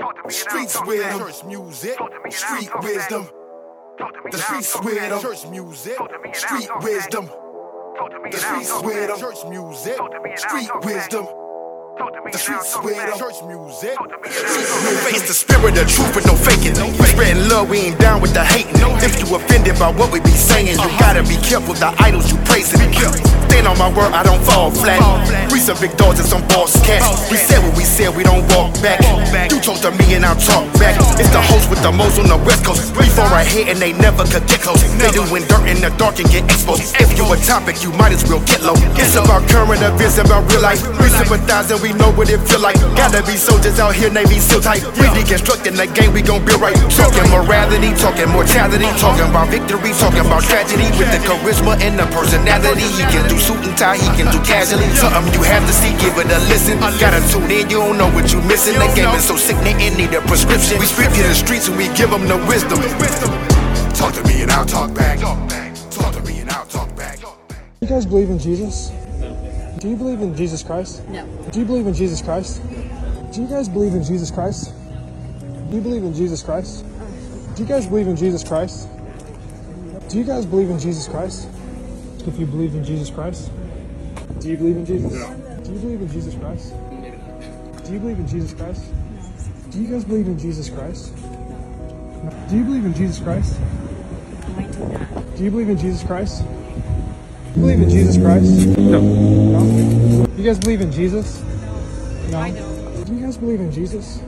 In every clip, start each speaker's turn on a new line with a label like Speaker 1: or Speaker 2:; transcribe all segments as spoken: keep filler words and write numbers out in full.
Speaker 1: Streets with them. Church music. Street wisdom. The streets with them. Church music. Street wisdom. The streets with them. Church music. Street wisdom. The streets with them. Church music. Face the spirit of truth with no faking. We spreading love, we ain't down with the hating. If you offended by what we be saying, you gotta be careful the idols you praising. Stand on my word, I don't fall flat. We some big dogs and some boss cats. We said what we said, we don't walk back. You talk to me and I'll talk back. It's the host with the most on the west coast. We fall right here and they never could get close. They doing dirt in the dark and get exposed. If you a topic, you might as well get low. It's about current events, about real life. We sympathize and we know what it feel like. Gotta be soldiers out here, Navy SEAL tight. We deconstructing the game, we gon' build right. Talking morality, talking mortality, talking about victory, talking about tragedy. With the charisma and the personality, he can do suit and tie, he can do casually. Something you have to see, give it a listen. Gotta tune in, you don't know what you missing. The game is so sick, they need a prescription. We speak to the streets and we give them the wisdom. Talk to me and I'll talk back. Talk to me and I'll talk back.
Speaker 2: You guys believe in Jesus? Do you believe in Jesus Christ?
Speaker 3: No.
Speaker 2: Do you believe in Jesus Christ? Do you guys believe in Jesus Christ? Do you believe in Jesus Christ? Do you guys believe in Jesus Christ? Do you guys believe in Jesus Christ? If you believe in Jesus Christ, do you believe in Jesus? No. Do you believe in Jesus Christ? Do you believe in Jesus Christ? Do you guys believe in Jesus Christ? Do you believe in Jesus Christ?
Speaker 3: No, I do not.
Speaker 2: Do you believe in Jesus Christ? Do you believe in Jesus Christ? No. No? Do you guys believe in Jesus? No.
Speaker 3: I don't.
Speaker 2: Do you guys believe in Jesus?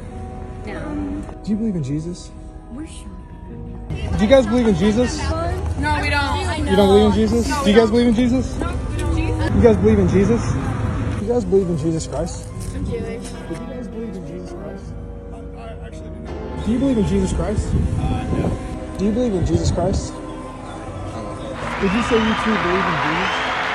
Speaker 3: No.
Speaker 2: Do you believe in Jesus?
Speaker 3: We're sure.
Speaker 2: Do you guys believe in Jesus?
Speaker 3: No, we don't.
Speaker 2: You don't believe in Jesus?
Speaker 3: No,
Speaker 2: Do you guys believe in Jesus?
Speaker 3: No, we don't. Jesus?
Speaker 2: You guys believe in Jesus? Do you guys believe in Jesus Christ?
Speaker 3: I'm Jewish.
Speaker 2: Do you guys believe in Jesus Christ? I actually do not. Do you believe in Jesus Christ? Uh, no. Do you believe in Jesus Christ? Did you say you two believe in Jesus?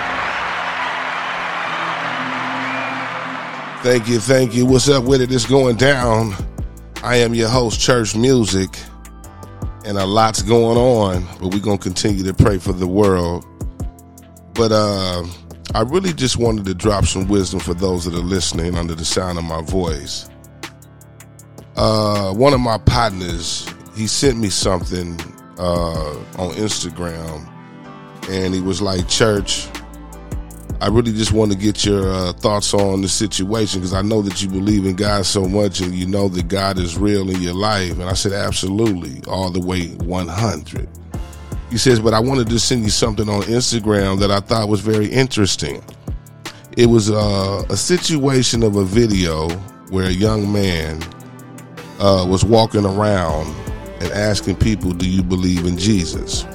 Speaker 4: Thank you, thank you. What's up with it? It's going down. I am your host, Church Music, and a lot's going on, but we're going to continue to pray for the world. But uh, I really just wanted to drop some wisdom for those that are listening under the sound of my voice. Uh, one of my partners, he sent me something uh, on Instagram, and he was like, Church, I really just want to get your uh, thoughts on the situation, because I know that you believe in God so much and you know that God is real in your life. And I said, absolutely, all the way one hundred. He says, but I wanted to send you something on Instagram that I thought was very interesting. It was uh, a situation of a video where a young man uh, was walking around and asking people, do you believe in Jesus?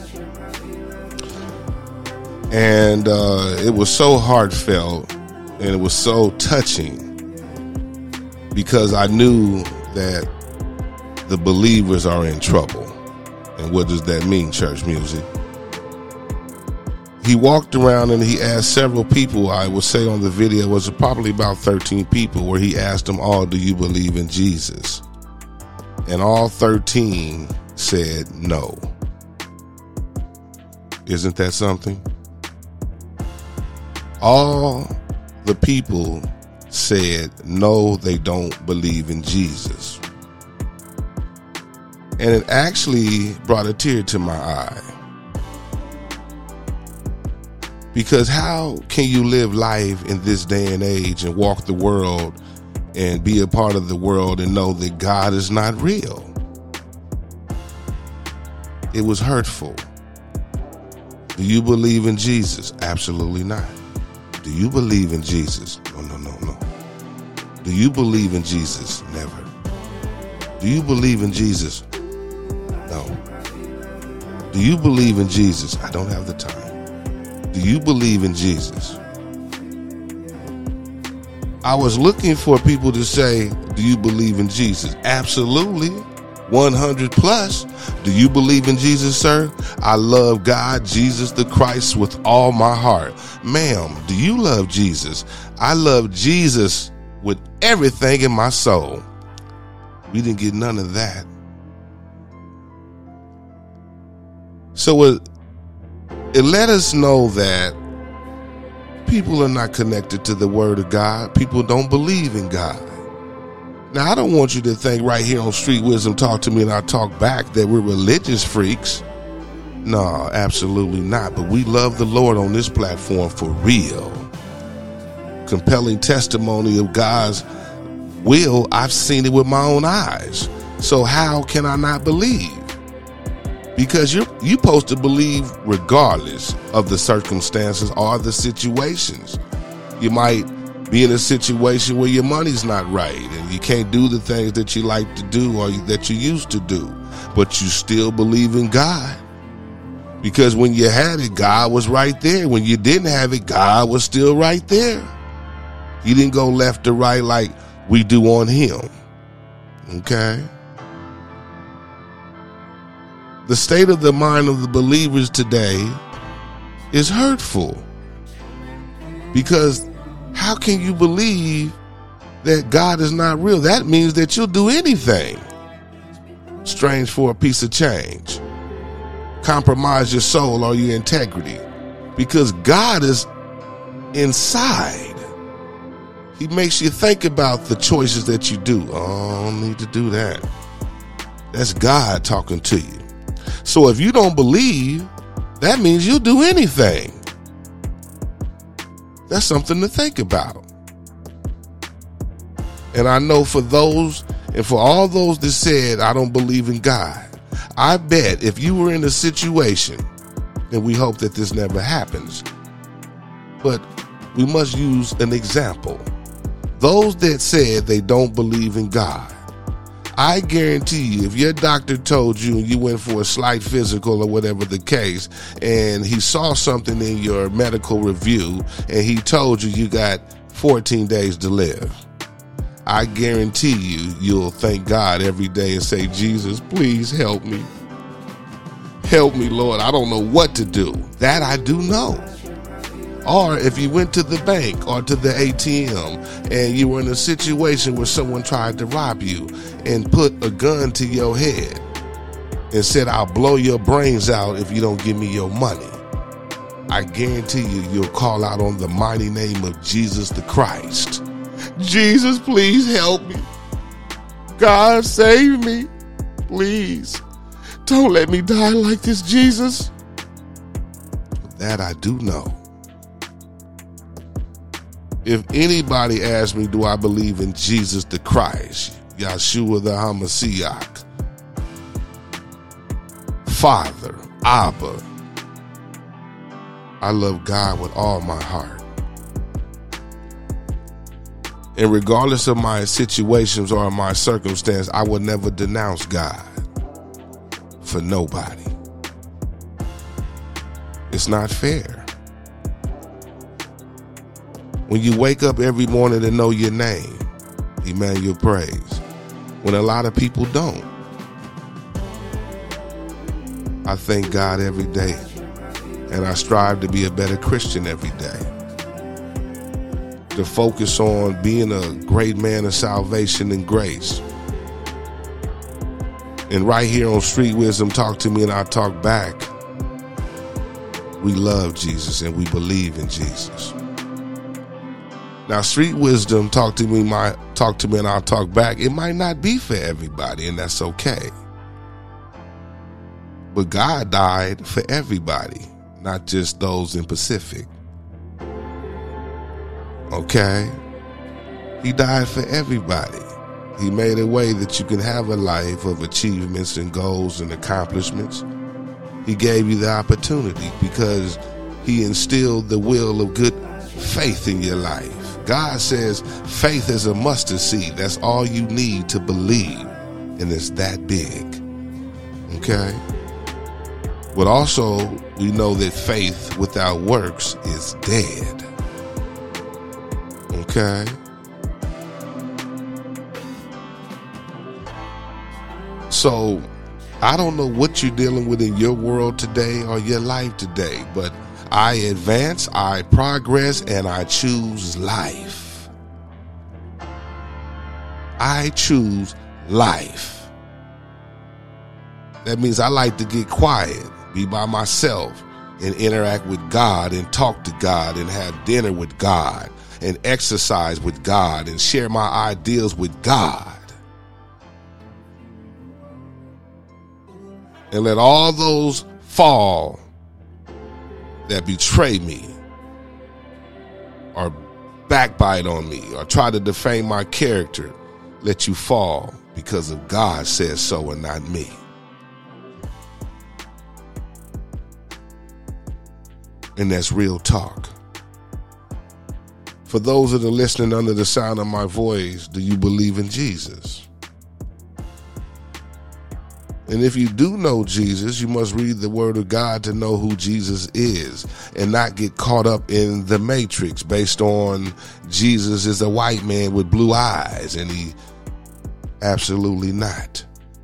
Speaker 4: And uh, it was so heartfelt and it was so touching, because I knew that the believers are in trouble. And what does that mean, Church Music? He walked around and he asked several people, I would say on the video it was probably about thirteen people, where he asked them all, do you believe in Jesus? And all thirteen said no. Isn't that something? All the people said no, they don't believe in Jesus. And it actually brought a tear to my eye. Because how can you live life in this day and age and walk the world and be a part of the world and know that God is not real? It was hurtful. Do you believe in Jesus? Absolutely not. Do you believe in Jesus? No, no, no, no. Do you believe in Jesus? Never. Do you believe in Jesus? No. Do you believe in Jesus? I don't have the time. Do you believe in Jesus? I was looking for people to say, do you believe in Jesus? Absolutely. one hundred plus. Do you believe in Jesus, sir? I love God, Jesus the Christ, with all my heart. Ma'am, do you love Jesus? I love Jesus with everything in my soul. We didn't get none of that. So it, it let us know that people are not connected to the Word of God. People don't believe in God. Now, I don't want you to think right here on Street Wisdom Talk to Me and I Talk Back that we're religious freaks. No, absolutely not. But we love the Lord on this platform for real. Compelling testimony of God's will. I've seen it with my own eyes. So how can I not believe? Because you're you're supposed to believe regardless of the circumstances or the situations. You might be in a situation where your money's not right and you can't do the things that you like to do or that you used to do, but you still believe in God. Because when you had it, God was right there. When you didn't have it, God was still right there. He didn't go left to right like we do on him. Okay? The state of the mind of the believers today is hurtful. Because how can you believe that God is not real? That means that you'll do anything. Strange for a piece of change. Compromise your soul or your integrity. Because God is inside. He makes you think about the choices that you do. Oh, I don't need to do that. That's God talking to you. So if you don't believe, that means you'll do anything. That's something to think about. And I know for those, and for all those that said, I don't believe in God, I bet if you were in a situation, and we hope that this never happens, but we must use an example. Those that said they don't believe in God, I guarantee you, if your doctor told you and you went for a slight physical or whatever the case, and he saw something in your medical review and he told you you got fourteen days to live, I guarantee you, you'll thank God every day and say, Jesus, please help me. Help me, Lord. I don't know what to do. That I do know. Or if you went to the bank or to the A T M and you were in a situation where someone tried to rob you and put a gun to your head and said, I'll blow your brains out if you don't give me your money, I guarantee you, you'll call out on the mighty name of Jesus the Christ. Jesus, please help me. God, save me. Please. Don't let me die like this, Jesus. That I do know. If anybody asks me, do I believe in Jesus the Christ, Yeshua the HaMashiach, Father, Abba, I love God with all my heart. And regardless of my situations or my circumstance, I would never denounce God for nobody. It's not fair. When you wake up every morning and know your name, Emmanuel Praise, when a lot of people don't, I thank God every day, and I strive to be a better Christian every day, to focus on being a great man of salvation and grace. And right here on Street Wisdom Talk to Me and I Talk Back, we love Jesus and we believe in Jesus. Now, Street Wisdom Talk to Me, my talk to me and I'll talk back. It might not be for everybody, and that's okay. But God died for everybody, not just those in Pacific. Okay? He died for everybody. He made a way that you can have a life of achievements and goals and accomplishments. He gave you the opportunity because he instilled the will of good faith in your life. God says faith is a mustard seed. That's all you need to believe, and it's that big. Okay? But also, we know that faith without works is dead. Okay? So, I don't know what you're dealing with in your world today or your life today, but I advance, I progress, and I choose life. I choose life. That means I like to get quiet, be by myself, and interact with God and talk to God and have dinner with God and exercise with God and share my ideals with God. And let all those fall that betray me or backbite on me or try to defame my character. Let you fall because of God says so and not me. And that's real talk. For those that are listening under the sound of my voice, do you believe in Jesus? And if you do know Jesus, you must read the word of God to know who Jesus is and not get caught up in the matrix based on Jesus is a white man with blue eyes, and he absolutely not.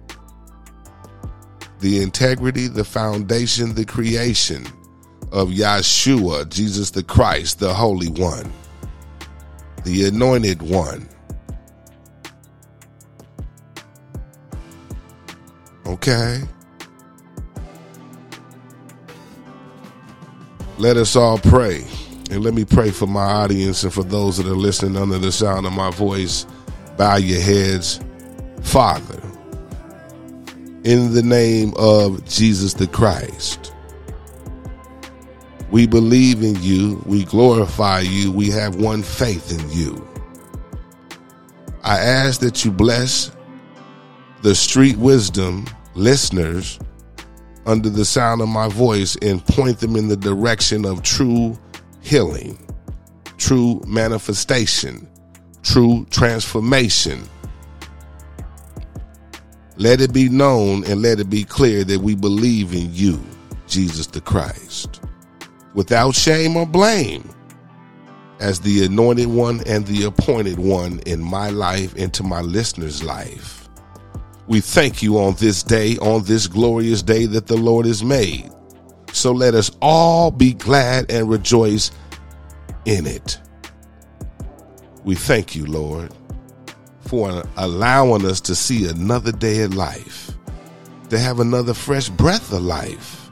Speaker 4: The integrity, the foundation, the creation of Yahshua, Jesus the Christ, the Holy One, the Anointed One. Okay? Let us all pray. And let me pray for my audience and for those that are listening under the sound of my voice. Bow your heads. Father, in the name of Jesus the Christ, we believe in you. We glorify you. We have one faith in you. I ask that you bless the Street Wisdom listeners under the sound of my voice and point them in the direction of true healing, true manifestation, true transformation. Let it be known and let it be clear that we believe in you, Jesus the Christ, without shame or blame, as the anointed one and the appointed one in my life and to my listeners' life. We thank you on this day, on this glorious day that the Lord has made. So let us all be glad and rejoice in it. We thank you, Lord, for allowing us to see another day of life, to have another fresh breath of life.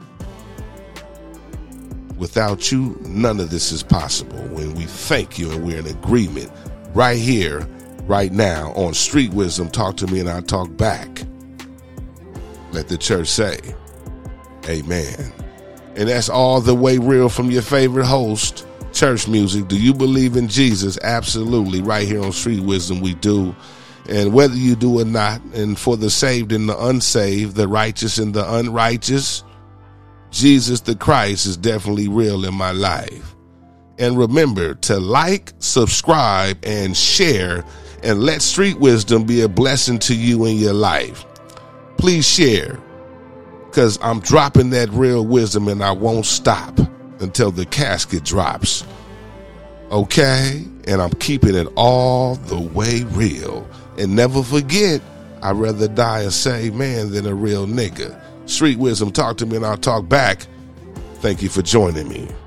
Speaker 4: Without you, none of this is possible. When we thank you and we're in agreement right here, right now on Street Wisdom, talk to me and I'll talk back. Let the church say, amen. And that's all the way real from your favorite host, Church Music. Do you believe in Jesus? Absolutely. Right here on Street Wisdom, we do. And whether you do or not, and for the saved and the unsaved, the righteous and the unrighteous, Jesus the Christ is definitely real in my life. And remember to like, subscribe, and share, and let Street Wisdom be a blessing to you in your life. Please share, because I'm dropping that real wisdom and I won't stop until the casket drops. Okay? And I'm keeping it all the way real. And never forget, I'd rather die a saved man than a real nigga. Street Wisdom, talk to me and I'll talk back. Thank you for joining me.